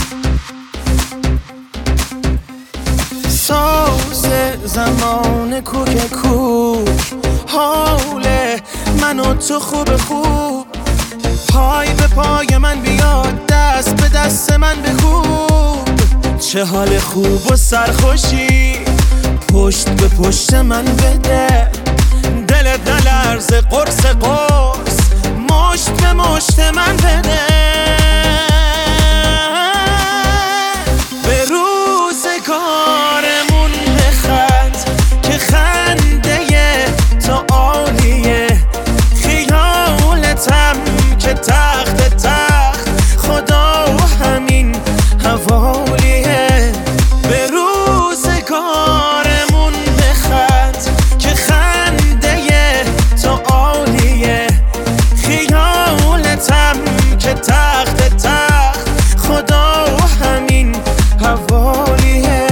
ساز زمان کوک کوک، حال من و تو خوب خوب، پای به پای من بیاد، دست به دست من بکوب. چه حال خوب و سرخوشی پشت به پشت من بده، دلت نلرزه قرص قرص مشت به مشت من بده. به روزگارمون بخند که خنده تو عالیه، خیالتم که تخت تخت خدا همین حوالیه. به روزگارمون بخند که خنده تو عالیه، خیالتم که تخت تخت خدا همین حوالیه.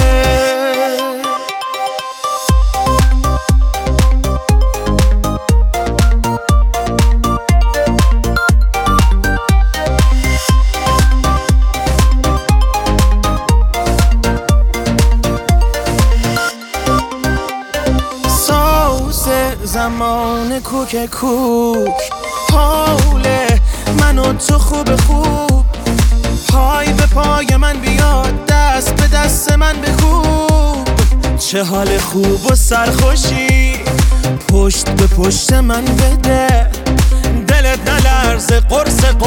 زمان کوک کوک، حال من و تو خوب خوب، پای به پای من بیاد، دست به دست من بکوب. چه حال خوب و سرخوشی پشت به پشت من بده، دلت نلرزه قرص